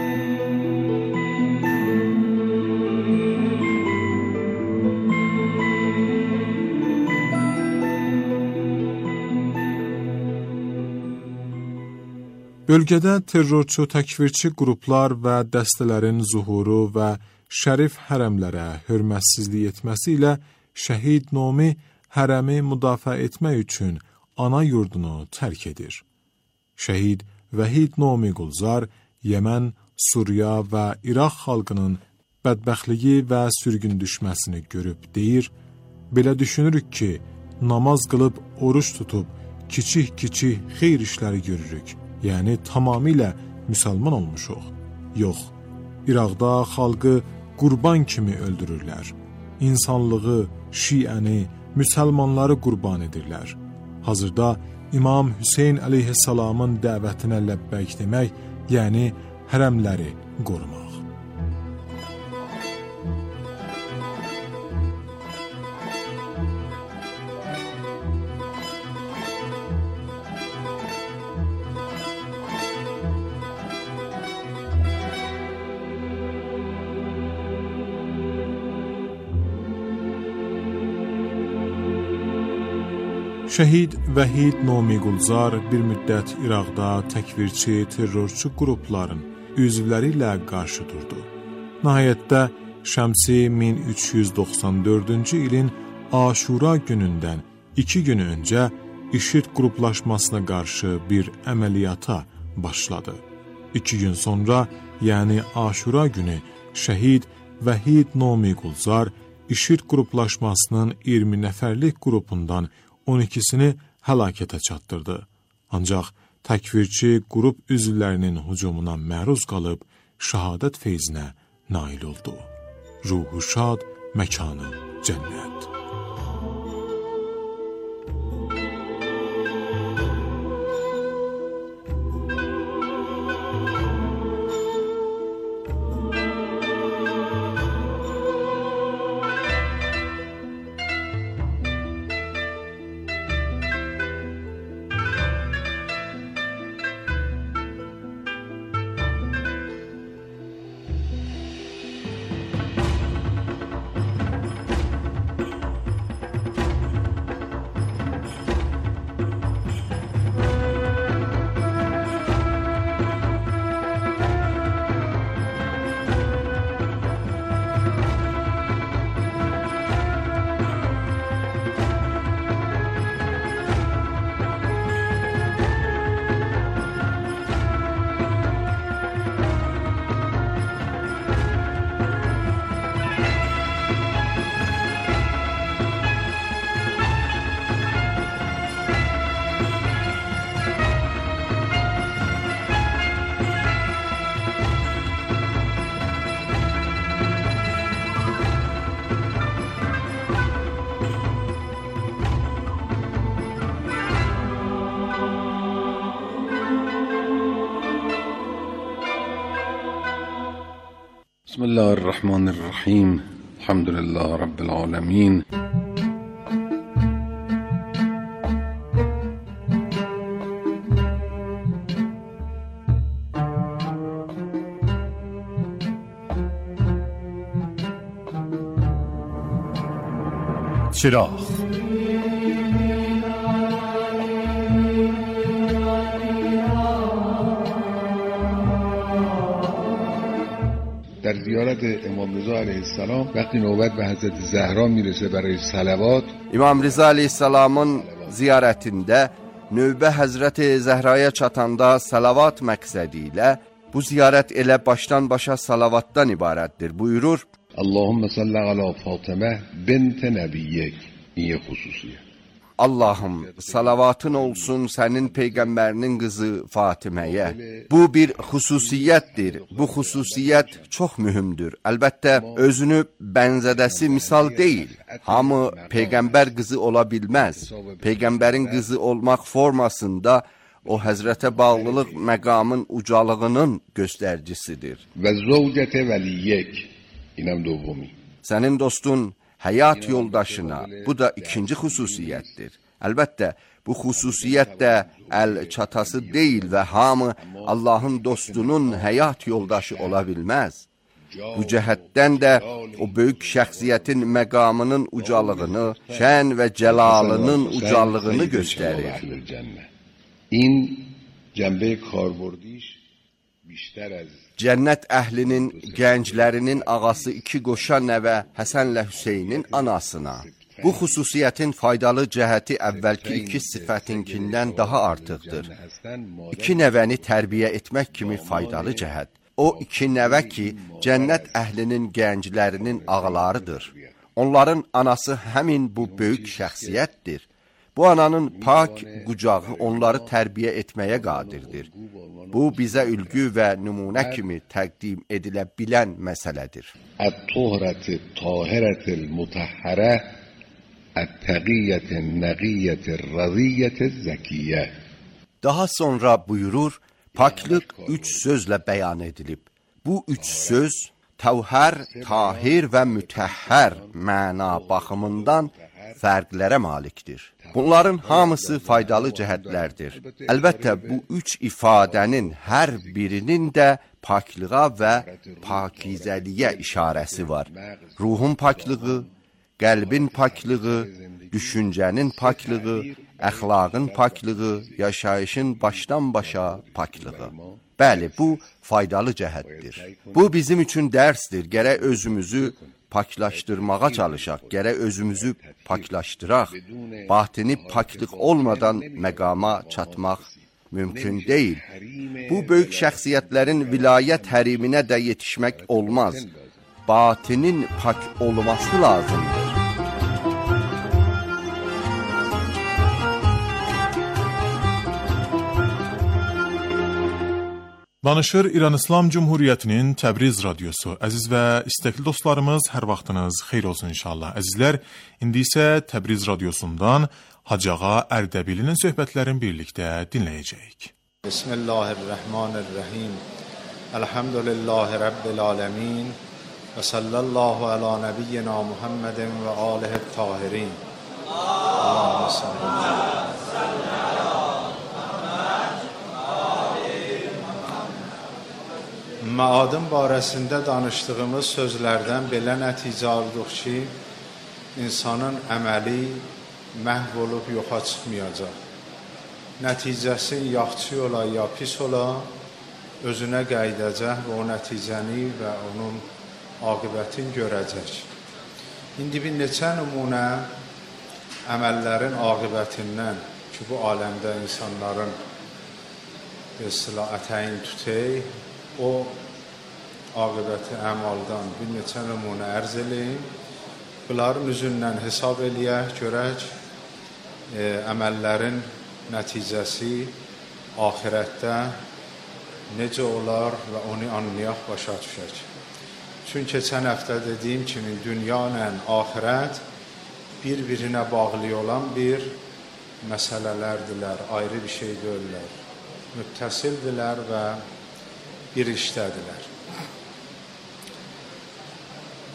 Bölgədə terrorçu, təkfirçi qruplar və dəstələrin zuhuru və şərif hərəmlərə hörmətsizlik etməsi ilə Şəhid Nomi hərəmi müdafiə etmək üçün ana yurdunu tərk edir. Şəhid Vəhid Nomi Gülzar Yəmən, Suriya və İraq xalqının bədbəxtliyi və sürgün düşməsini görüb deyir, belə düşünürük ki, namaz qılıb, oruç tutub, kiçik-kiçik xeyir işləri görürük, yəni tamamilə müsəlman olmuşuq. Yox, İraqda xalqı qurban kimi öldürürlər. İnsanlığı, şiəni, müsəlmanları qurban edirlər. Hazırda İmam Hüseyn əleyhissalamın dəvətinə ləbbəyk demək, yəni hərəmləri qorumaq. Şəhid Vəhid Nomi Gülzar bir müddət İraqda təkvirçi, terrorçu qrupların üzvləri ilə qarşı durdu. Nəhayətdə Şəmsi 1394-cü ilin Aşura günündən 2 gün öncə IŞİD qruplaşmasına qarşı bir əməliyyata başladı. 2 gün sonra, yəni Aşura günü, Şəhid Vəhid Nomi Gülzar IŞİD qruplaşmasının 20 nəfərlik qrupundan 12-sini həlakətə çatdırdı. Ancaq təkvirçi qrup üzvlərinin hücumuna məruz qalıb şəhadət feyzinə nail oldu. Ruhu şad, məkanı cənnət. بسم الله الرحمن الرحیم. الحمد لله رب العالمین. چراغ در زیارت امام رضا علیه السلام وقتی نوبت به حضرت زهرا میرسه برای صلوات، İmam Rıza Aleyhisselam'ın ziyaretinde növbə Həzrəti Zəhraya çatanda salavat məqsədilə bu ziyarət elə başdan başa salavatdan ibarətdir. Buyurur: Allahümme salli ala Fatıma bint Nebiyyek. İyi hususiye. Allah'ım salavatın olsun sənin peyğəmbərinin qızı Fatiməyə. Bu bir xüsusiyyətdir. Bu xüsusiyyət çox mühümdür. Əlbəttə özünü bənzədəsi misal deyil. Hamı peyğəmbər qızı ola bilməz. Peyğəmbərin qızı olmaq formasında o həzrətə bağlılıq məqamın ucalığının göstəricisidir. Və zəvcətə vəliyyək. İnəm dövvumi. Sənin dostun həyat yoldaşına, bu da ikinci xüsusiyyətdir. Əlbəttə, bu xüsusiyyət də əl çatası deyil və hamı Allahın dostunun həyat yoldaşı ola bilməz. Bu cəhətdən də o böyük şəxsiyyətin məqamının ucalığını, şən və cəlalının ucalığını göstərir. İn cəmbə karbordis بیشتر از Cənnət əhlinin gənclərinin ağası iki qoşa nəvə Həsənlə Hüseynin anasına. Bu xüsusiyyətin faydalı cəhəti əvvəlki iki sifətinkindən daha artıqdır. İki nəvəni tərbiyə etmək kimi faydalı cəhət. O iki nəvə ki, cənnət əhlinin gənclərinin ağalarıdır. Onların anası həmin bu böyük şəxsiyyətdir. Bu ananın pak qucağı onları tərbiyə etməyə qadirdir. Bu bizə ülgü və nümunə kimi təqdim edilə bilən məsələdir. Ət-tuhrəti tahirəti mutahhərə ət-təqiyyəti nəqiyyəti rəziyyəti zəkiyyə. Daha sonra buyurur, paklıq üç sözlə bəyan edilib. Bu üç söz təvhər, tahir və mütəhhər məna baxımından fərqlərə malikdir. Bunların hamısı faydalı cəhətlərdir. Əlbəttə, bu üç ifadənin hər birinin də paklığa və pakizəliyə işarəsi var. Ruhun paklığı, qəlbin paklığı, düşüncənin paklığı, əxlaqın paklığı, yaşayışın başdan başa paklığı. Bəli, bu faydalı cəhətdir. Bu bizim üçün dərsdir. Gərək özümüzü paklaşdırmağa çalışaq, gərək özümüzü paklaşdıraq. Batini paklıq olmadan məqama çatmaq mümkün deyil. Bu böyük şəxsiyyətlərin vilayət həriminə də yetişmək olmaz. Batinin pak olması lazımdır. Danışır İran İslam Cumhuriyyətinin Təbriz radiosu. Əziz və istəkli dostlarımız, hər vaxtınız xeyir olsun inşallah. Əzizlər, indi isə Təbriz radiosundan Hacı Ağa Ərdəbilinin söhbətlərini birlikdə dinləyəcəyik. Bismillahirrahmanirrahim. Elhamdülillahi Rabbil alemin. Və sallallahu ala nebiyyina Muhammedin və alihi tahirin. Allahümme sallallahu. Məadın barəsində danışdığımız sözlərdən belə nəticə aldıq ki, insanın əməli məhv olub yoxa çıxmayacaq. Nəticəsi yaxşı ola, ya pis ola, özünə qayıdacaq və o nəticəni və onun aqibətini görəcək. İndi bir neçə nümunə əməllərin aqibətindən ki, bu aləmdə insanların ətəyin tutək, o aqibəti əmaldan bir neçə nümunə ərz eləyim. Bunların üzündən hesab eləyək, görək, əməllərin nəticəsi axirətdə necə olar və onu anlayaq, başa düşək. Çünki keçən həftə dediyim kimi, dünya ilə axirət bir-birinə bağlı olan bir məsələlərdirlər, ayrı bir şey deyirlər. Müttəsildirlər və bir işdədirlər.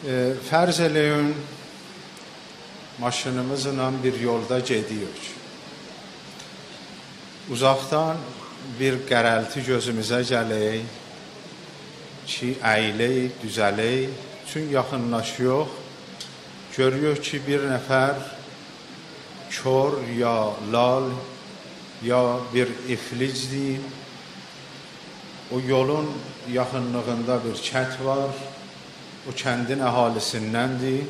Fərz eləyin, maşınımızla bir yolda gediyoruz. Uzaqdan bir qərəlti gözümüzə gələk ki, əylək, düzələk, çün yaxınlaşıyor. Görüyor ki, bir nəfər kör ya lal ya bir iflicdir. O yolun yaxınlığında bir kət var. O kəndin əhalisindəndir.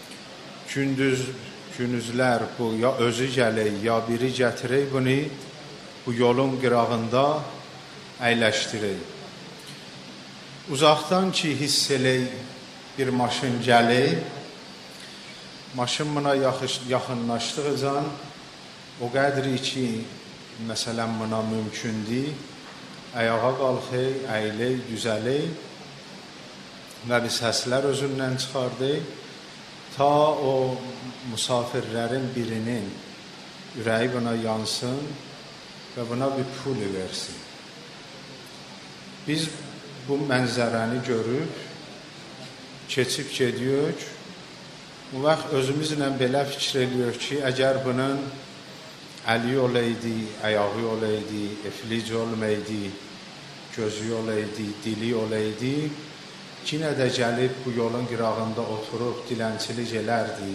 Gündüzlər bu ya özü gələk, ya biri gətirək bunu bu yolun qırağında əyləşdirək. Uzaqdan ki, hiss elək bir maşın gələk, maşın buna yaxınlaşdıqca o qədri ki, məsələn, buna mümkündür, ayağa qalxək, əylək, düzələk və bir səslər özündən çıxardıq ta o musafirlərin birinin ürəyi buna yansın və buna bir pul versin. Biz bu mənzərəni görüb, keçib gediyoruz. Bu vaxt özümüzlə belə fikir ediyoruz ki, əgər bunun əli olaydı, ayağı olaydı, iflic olmaydı, gözü olaydı, dili olaydı, yine də gəlib bu yolun qırağında oturub dilənçilik elərdi.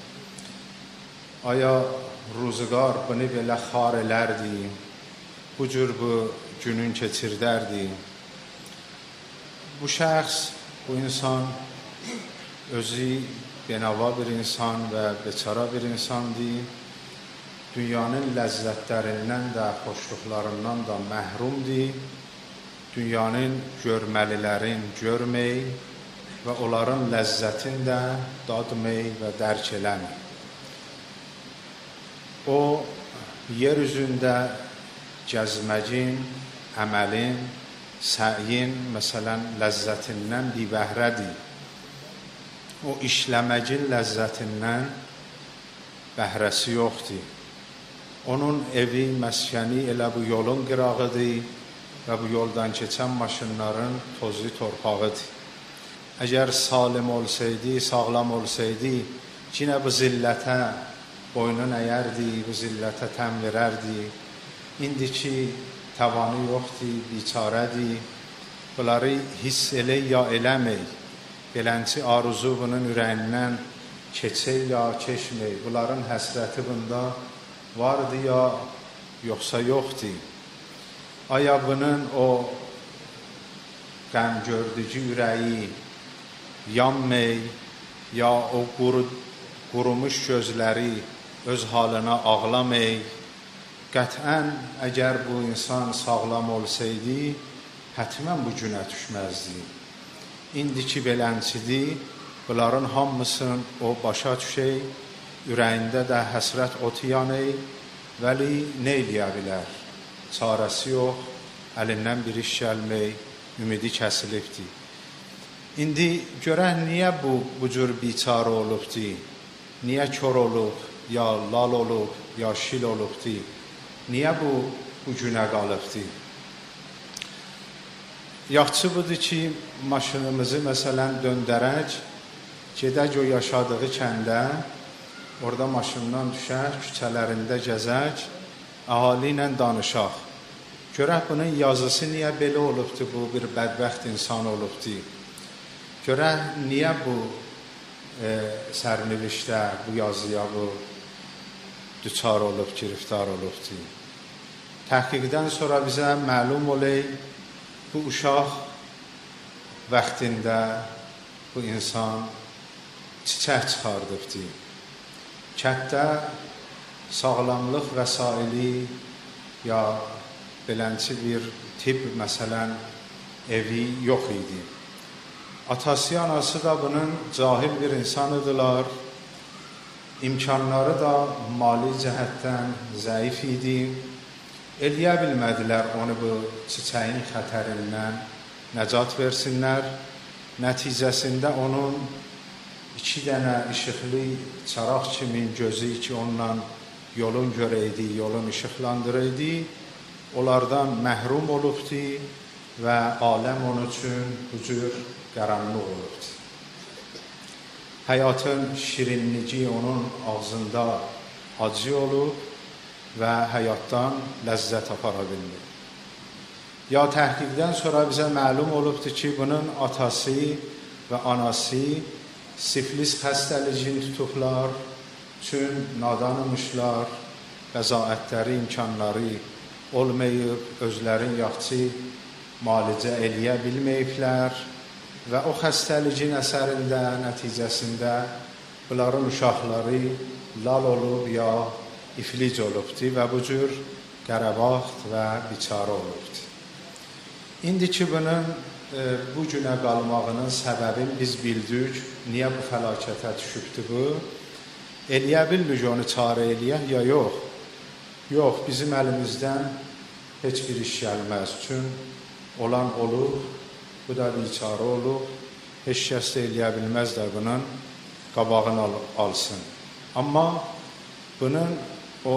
Aya ruzigar bunu belə xar elərdi, bu cür bu günün keçirdərdi. Bu şəxs, bu insan özü benava bir insan və beçara bir insandır. Dünyanın ləzzətlərindən də, xoşluqlarından da məhrumdur. Dünyanın görməlilərin görmək və onların ləzzətini də dadmək və dərk eləmək. O, yer üzündə gəzməyin, əməlin, səyin, məsələn, ləzzətindən bir bəhrədir. O, işləməyin ləzzətindən bəhrəsi yoxdur. Onun evi, məskəni elə bu yolun qırağıdır və bu yoldan keçən maşınların tozu torpağıdır. Əgər salim olsaydı, sağlam olsaydı, yine bu zillətə boynun əyərdi, bu zillətə təm verərdi. İndiki tavanı yoxdur, biçarədir. Bunları hiss elək ya eləmək, belənçi arzu bunun ürəyindən keçək ya keçmək, bunların həsrəti bunda vardı ya yoxsa yoxdur. Aya bunun o qəm gördücü ürəyi yanmək, ya o qurumuş gözləri öz halına ağlamək, qətən əgər bu insan sağlam olsaydı, hətmən bu günə düşməzdi. İndiki belənçidir, bunların hamısını o başa düşək, ürəyində də həsrət otu yanək, vəli nə eləyə bilər? Çarəsi yox, əlindən bir iş gəlmək, ümidi kəsilibdir. İndi görək, niyə bu cür biçarə olubdur? Niyə kör olub, ya lal olub, ya şil olubdur? Niyə bu günə qalıbdır? Yaxçı budur ki, maşınımızı məsələn döndərək, gedək o yaşadığı kəndə, orada maşından düşək, küçələrində gəzək, əhali ilə danışaq. Görək, bunun yazısı niyə belə olubdur, bu bir bədbəxt insan olubdur? Görək, niyə bu sərnivişdə, bu yazıya bu düçar olub, giriftar olubdur? Təhqiqdən sonra bizə məlum olay, bu uşaq vaxtində bu insan çiçək çıxardıbdır. Kətdə sağlamlıq vəsaili ya belənçi bir tibb, məsələn, evi yox idi. Atası, anası da bunun cahil bir insanıdırlar. İmkanları da mali cəhətdən zəif idi. Eləyə bilmədilər onu bu çiçəyin xətərindən nəcat versinlər. Nəticəsində onun 2 dənə işıqlı çaraq kimin gözü ki onunla yolun görəydi, yolun işıqlandırıydı, onlardan məhrum olubdu və aləm onun üçün bu cür qaranlıq olubdu. həyatın şirinlici onun ağzında acı olub və həyatdan ləzzət apara bilmir. Ya təhqiqdən sonra bizə məlum olubdur ki, bunun atası və anası siflis xəstəlicini tutublar, çün nadanımışlar, vəzaətləri, imkanları olmayıb, özlərin yaxçı müalicə eləyə bilməyiblər və o xəstəliyin əsərində, nəticəsində bunların uşaqları lal olub ya iflic olubdur və bu cür qərəbaxt və biçara olubdur. İndiki bunun bu günə qalmağının səbəbini biz bildik. Niyə bu fəlakətə düşübdür bu? Eləyə bildik onu çarə eləyək ya yox? Yox, bizim əlimizdən heç bir iş gəlməz. Çün olan olur, bu da biçara olur. Heç kəs də eləyə bilməz də bunun qabağını alsın. Amma bunun o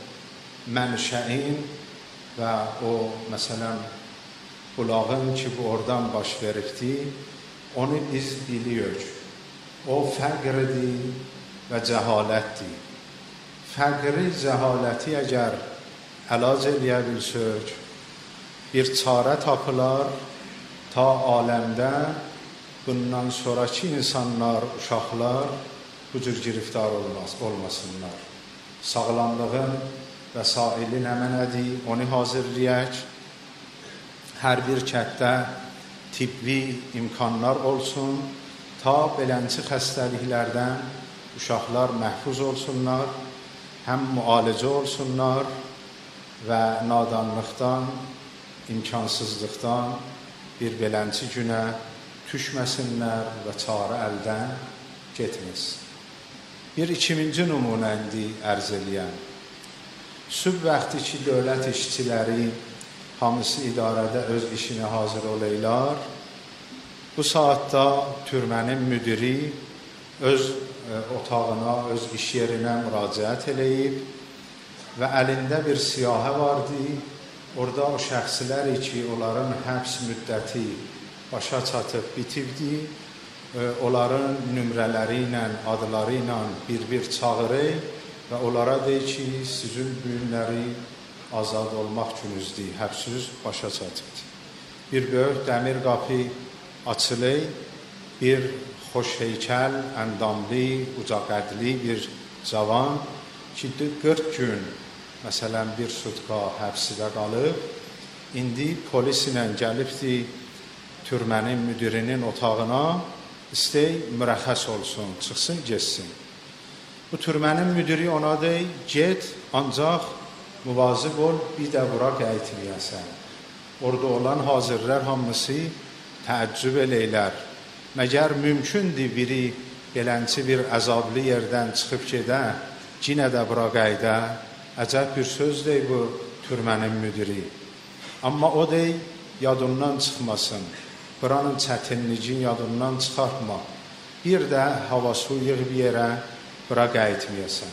mənşəin və o məsələn bulağın ki bu oradan baş veribdir, onu biz biliyoruz. O fəqrdir və cəhalətdir. Fəqri, cəhaləti əgər əlac eləyə bilsək, bir çarə tapılar ta aləmdə bundan sonraki insanlar, uşaqlar bu cür giriftar olmasınlar. Sağlamlığın vəsaili nə mənədir, onu hazırlayək. Hər bir kətdə tibbi imkanlar olsun, ta belənçi xəstəliklərdən uşaqlar məhfuz olsunlar, həm müalicə olsunlar və nadanlıqdan, imkansızlıqdan bir belənçi günə düşməsinlər və çarə əldən getməsin. Bir 2000-ci nümunə indi ərz eləyəm. Sübh vaxtı ki, dövlət işçiləri hamısı idarədə öz işinə hazır olaylar. Bu saatda türmənin müdiri öz otağına, öz iş yerinə müraciət eləyib və əlində bir siyahı vardı. Orada o şəxslər ki, onların həbs müddəti başa çatıb bitibdi, onların nömrələri ilə, adları ilə bir-bir çağırır və onlara deyir ki, sizin günləri azad olmaq günüzdür, həbsüz başa çatıbdır. Bir böyük dəmir qapı açılır, bir xoş heykəl, əndamlı, uca qədli bir cavan ki, 40 gün, məsələn, bir sutka həbsidə qalıb, indi polis ilə gəlibdir türmənin müdirinin otağına, istəyir mürəxəs olsun, çıxsın, geçsin. Bu türmənin müdiri ona deyir, get, ancaq müvazib ol, bir də bura qayıtmayəsən. Orada olan hazırlar hamısı təəccüb eləylər. Məgər mümkündür biri belənçi bir əzablı yerdən çıxıb gedə, yenə də bura qayıda? Əcəb bir söz deyir bu türmənin müdiri. Amma o deyir, yadından çıxmasın. Buranın çətinliyin yadından çıxartma. Bir də hava su yığ bir yerə, bura qayıtmayəsən.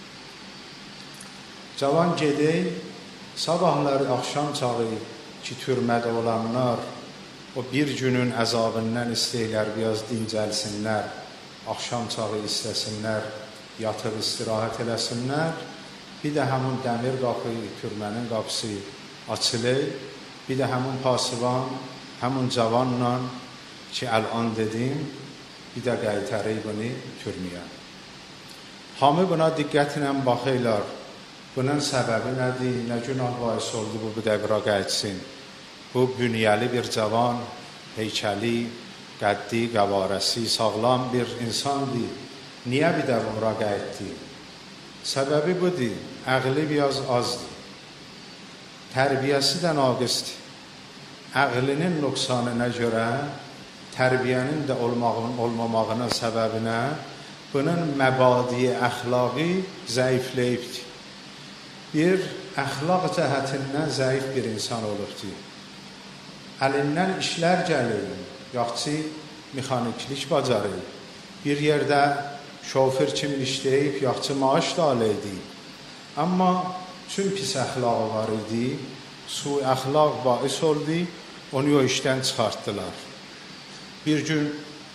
Cavan gedək, sabahları axşam çağı ki, türmədə olanlar o bir günün əzabından istəyirlər, biraz dincəlsinlər, axşam çağı istəsinlər, yatıb istirahət eləsinlər. Bir də həmin dəmir qapı, türmənin qapısı açılır, bir də həmin pasivan, həmin cavanla ki, əlan dedim, bir də qaytarır bunu türməyə. Hamı buna diqqətlə baxırlar. Bunun səbəbi nədir? Nə günah bahis oldu bu dəvra qayıtsın? Bu bünyəli bir cavan, heykəli, qəddi, qəvarəsi, sağlam bir insandır. Niyə bir dəvra qayıtdı? Səbəbi budur. Əqli biraz azdır. Tərbiyəsi də naqisdir. Əqlinin nöqsanına görə, tərbiyənin də olmamağına səbəbinə bunun məbadi əxlaqı zəifləyibdir. Bir əxlaq cəhətindən zəif bir insan olubdur. Əlindən işlər gəlir, yaxçı mexaniklik bacarır. Bir yerdə şoför kimi işləyib, yaxçı maaş da alıydı. Amma çün pis əxlağı var idi, su əxlaq bahis oldu, onu o işdən çıxartdılar. Bir gün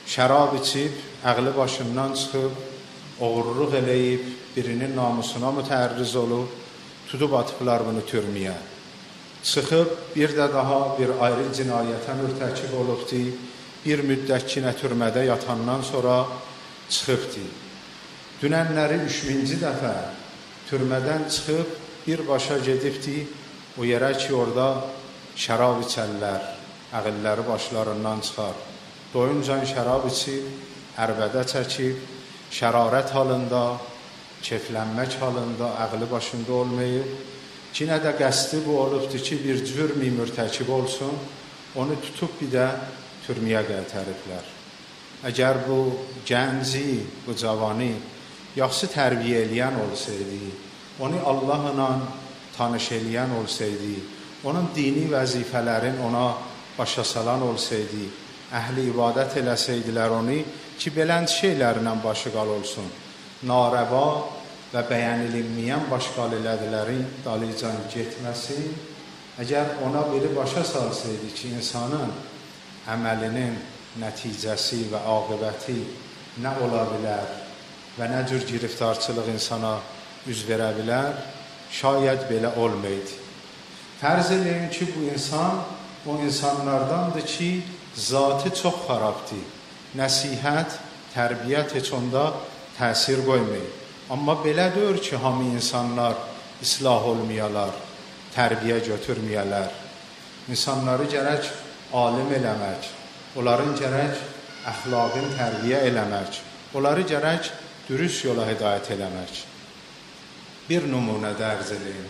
şərab içib, əqli başından çıxıb, oğurluq eləyib, birinin namusuna mütərriz olub, tutub atıblar bunu türməyə. Çıxıb, bir də daha bir ayrı cinayətə mürtəkib olubdi, bir müddətkinə türmədə yatandan sonra çıxıbdi. Dünənləri 3-cü dəfə türmədən çıxıb, birbaşa gedibdi, o yerə ki, orada şərab içərlər, əqilləri başlarından çıxar. Doyuncan şərab içib, ərbədə çəkib, şərarət halında, keyflənmək halında, əqli başında olmayıb, Cinə də qəsdi bu olubdur ki, bir cürmi mürtəkib olsun, onu tutub bir də türməyə qaytarıblar. Əgər bu gənci, bu cavanı yaxşı tərbiyə eləyən olsaydı, onu Allahla tanış eləyən olsaydı, onun dini vəzifələrin ona başa salan olsaydı, əhli ibadət eləsəydilər onu ki, belənd şeylərlə başıqal olsun, narəva və bəyənilməyən başqal elədilərin dalıcan getməsi, əgər ona biri başa salsaydı ki, insanın əməlinin nəticəsi və aqibəti nə ola bilər və nə cür giriftarçılıq insana üz verə bilər, şayət belə olmaydı. Fərz edin ki, bu insan o insanlardandır ki, zatı çox xarabdır. Nəsihət, tərbiyyət heç onda təsir qoymayır. Amma belə deyir ki, hamı insanlar islah olmayalar, tərbiyə götürməyələr. İnsanları gərək alim eləmək, onların gərək əxlaqın tərbiyə eləmək, onları gərək dürüst yola hidayət eləmək. Bir nümunə dərz edeyim.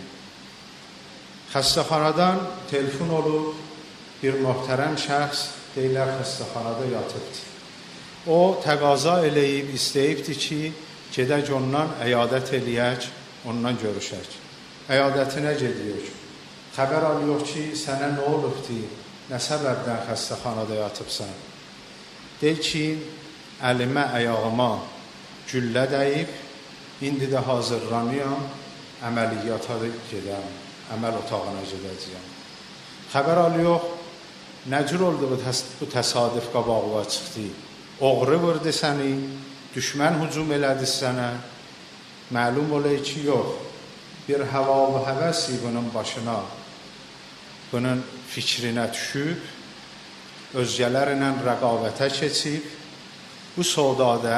Xəstəxanadan telefon olub, bir möhtərəm şəxs deyilər xəstəxanada yatıbdır. O təqaza eləyib, istəyibdir ki, gedək ondan əyadət eləyək, ondan görüşək. Əyadətinə gedirik. Xəbər alıyor ki, sənə nə olubdur, nə səbəbdən xəstəxanada yatıbsan? Deyir ki, əlimə, ayağıma güllə dəyib, indi də hazırlanıyam, əməliyyata gedəm, əməl otağına gedəcəyəm. Xəbər alıyor, nə cür oldu bu təsadüf qabağıva çıxdı? Oğru vurdu səni, düşmən hücum elədi sənə. Məlum olayı ki, yox, bir həva və həvəsi bunun başına, bunun fikrinə düşüb, özgələrlə rəqabətə keçib, bu sodada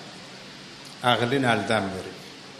əqlin əldən verib.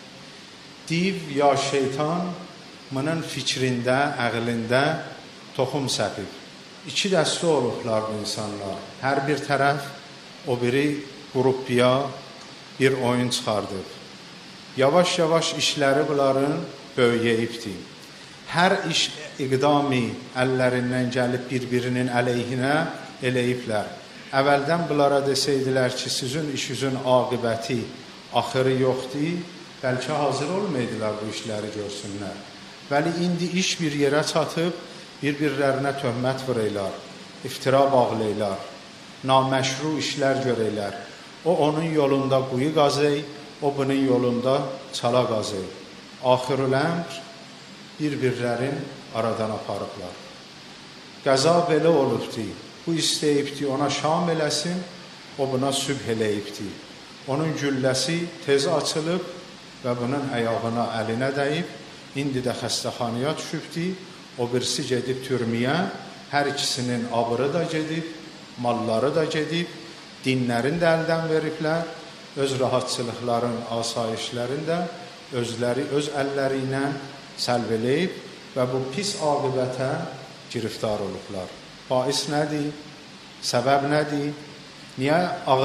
Div ya şeytan bunun fikrində, əqlində toxum səpib. İki dəstə olublar bu insanlar. Hər bir tərəf o biri qrupiya bir oyun çıxardıb. Yavaş-yavaş işləri bunların böyüyəyibdir. Hər iş iqdami əllərindən gəlib bir-birinin əleyhinə eləyiblər. Əvvəldən bunlara desəydilər ki, sizin işinizin aqibəti, axırı yoxdur, bəlkə hazır olmaydılar bu işləri görsünlər. Bəli, indi iş bir yerə çatıb, bir-birlərinə töhmət vuraylar, iftira bağlaylar, naməşru işlər görəylər. O onun yolunda quyu qazay, o bunun yolunda çala qazay. Axirül əmr bir-birlərin aradan aparıblar. Qəza belə olubdur. Bu istəyibdir, ona şam eləsin, o buna sübh eləyibdir. Onun gülləsi tez açılıb və bunun əyağına, əlinə dəyib, indi də xəstəxanaya düşübdir. O birisi gedib türməyə, hər ikisinin abırı da gedib, malları da gedib, dinlərin də əldən veriblər, öz rahatçılıqların, asayişlərin də özləri, öz əlləri ilə səlb eləyib və bu pis aqibətə giriftar olublar. Bais nədir? Səbəb nədir? Niyə ağır